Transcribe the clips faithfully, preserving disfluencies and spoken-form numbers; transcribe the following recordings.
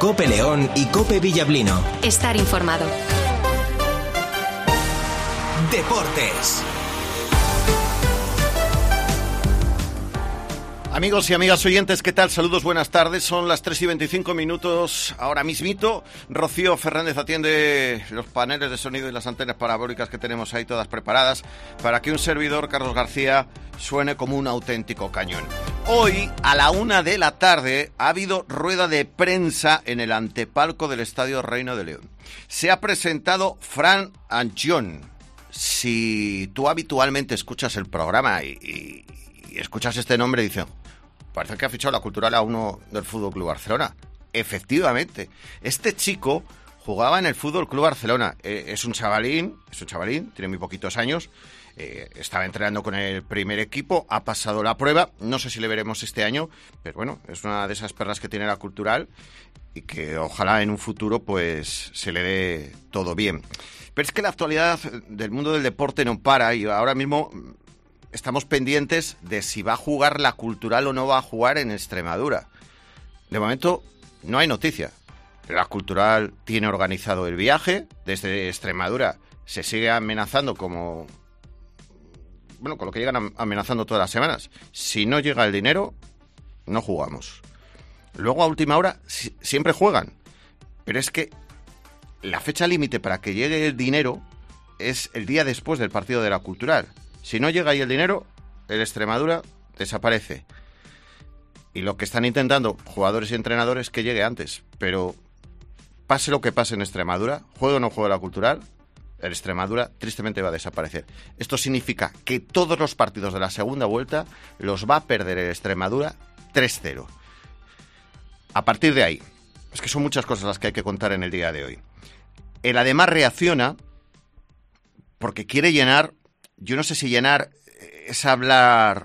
COPE León y COPE Villablino. Estar informado. Deportes. Amigos y amigas oyentes, ¿qué tal? Saludos, buenas tardes. Son las tres y veinticinco minutos. Ahora mismito, Rocío Fernández atiende los paneles de sonido y las antenas parabólicas que tenemos ahí todas preparadas para que un servidor, Carlos García, suene como un auténtico cañón. Hoy, a la una de la tarde, ha habido rueda de prensa en el antepalco del Estadio Reino de León. Se ha presentado Fran Anchón. Si tú habitualmente escuchas el programa y, y, y escuchas este nombre, dices, parece que ha fichado la Cultural a uno del Fútbol Club Barcelona. Efectivamente, este chico jugaba en el Fútbol Club Barcelona. Eh, es un chavalín, es un chavalín, tiene muy poquitos años. Eh, estaba entrenando con el primer equipo, ha pasado la prueba. No sé si le veremos este año, pero bueno, es una de esas perlas que tiene la Cultural y que ojalá en un futuro pues se le dé todo bien. Pero es que la actualidad del mundo del deporte no para y ahora mismo estamos pendientes de si va a jugar la Cultural o no va a jugar en Extremadura. De momento no hay noticia. La Cultural tiene organizado el viaje desde Extremadura. Se sigue amenazando como... Bueno, con lo que llegan amenazando todas las semanas. Si no llega el dinero, no jugamos. Luego a última hora si, siempre juegan. Pero es que la fecha límite para que llegue el dinero es el día después del partido de la Cultural. Si no llega ahí el dinero, el Extremadura desaparece. Y lo que están intentando jugadores y entrenadores es que llegue antes. Pero pase lo que pase en Extremadura, juegue o no juegue la Cultural, el Extremadura tristemente va a desaparecer. Esto significa que todos los partidos de la segunda vuelta los va a perder el Extremadura tres cero. A partir de ahí, es que son muchas cosas las que hay que contar en el día de hoy. El Ademar reacciona porque quiere llenar, yo no sé si llenar es hablar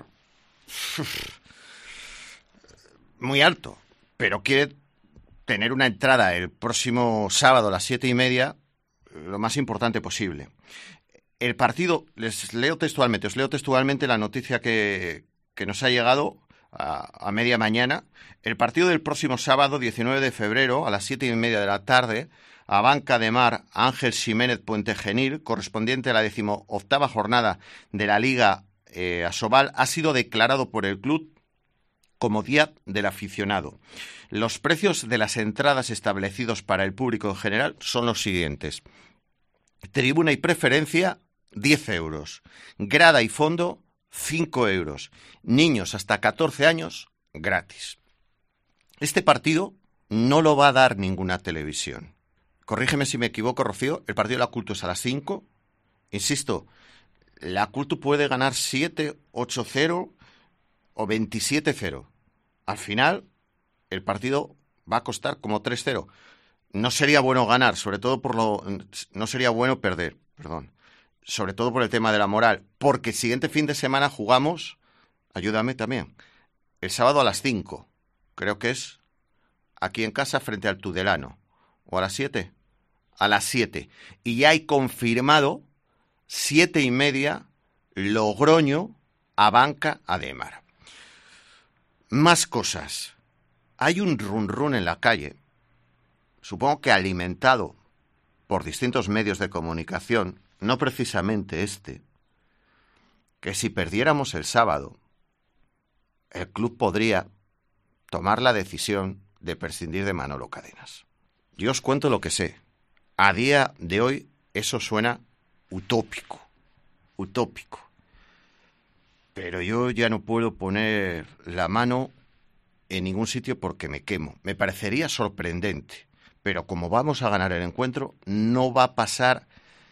muy alto, pero quiere tener una entrada el próximo sábado a las siete y media lo más importante posible. El partido, les leo textualmente, os leo textualmente la noticia que, que nos ha llegado a, a media mañana. El partido del próximo sábado, diecinueve de febrero, a las siete y media de la tarde, a Banca de Mar Ángel Ximénez Puente Genil, correspondiente a la decimoctava jornada de la Liga eh, Asobal, ha sido declarado por el club como Día del Aficionado. Los precios de las entradas establecidos para el público en general son los siguientes. Tribuna y preferencia, diez euros. Grada y fondo, cinco euros. Niños hasta catorce años, gratis. Este partido no lo va a dar ninguna televisión. Corrígeme si me equivoco, Rocío, el partido de la Cultu es a las cinco. Insisto, la Cultu puede ganar siete ocho cero o veintisiete cero. Al final, el partido va a costar como tres cero. No sería bueno ganar, sobre todo por lo... No sería bueno perder, perdón. Sobre todo por el tema de la moral. Porque el siguiente fin de semana jugamos, ayúdame también, el sábado a las cinco. Creo que es aquí en casa frente al Tudelano. ¿O a las siete? A las siete. Y ya hay confirmado siete y media Logroño a Banca Ademar. Más cosas. Hay un run run en la calle, supongo que alimentado por distintos medios de comunicación, no precisamente este, que si perdiéramos el sábado, el club podría tomar la decisión de prescindir de Manolo Cadenas. Yo os cuento lo que sé. A día de hoy eso suena utópico, utópico. Pero yo ya no puedo poner la mano en ningún sitio porque me quemo. Me parecería sorprendente, pero como vamos a ganar el encuentro, no va a pasar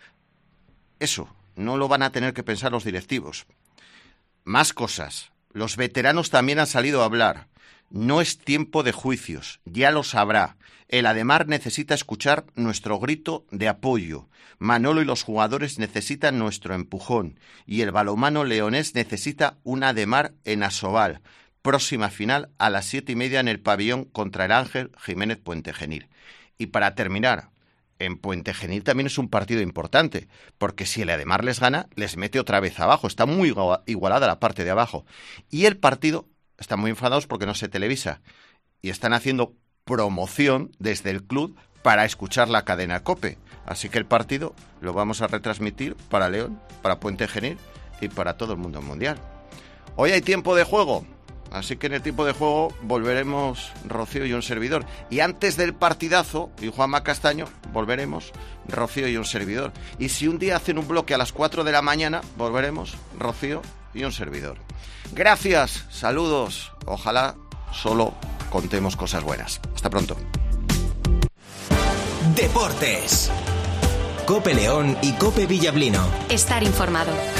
eso. No lo van a tener que pensar los directivos. Más cosas. Los veteranos también han salido a hablar. No es tiempo de juicios, ya lo sabrá. El Ademar necesita escuchar nuestro grito de apoyo. Manolo y los jugadores necesitan nuestro empujón. Y el balonmano leonés necesita un Ademar en Asobal. Próxima final a las siete y media en el pabellón contra el Ángel Ximénez Puente Genil. Y para terminar, en Puente Genil también es un partido importante, porque si el Ademar les gana, les mete otra vez abajo. Está muy igualada la parte de abajo. Y el partido, están muy enfadados porque no se televisa. Y están haciendo promoción desde el club para escuchar la cadena COPE. Así que el partido lo vamos a retransmitir para León, para Puente Genil y para todo el mundo mundial. Hoy hay tiempo de juego, así que en el tiempo de juego volveremos Rocío y un servidor. Y antes del partidazo, y Juanma Castaño, volveremos Rocío y un servidor. Y si un día hacen un bloque a las cuatro de la mañana, volveremos Rocío y un servidor. Gracias, saludos, ojalá solo contemos cosas buenas. Hasta pronto. Deportes. COPE León y COPE Villablino. Estar informado.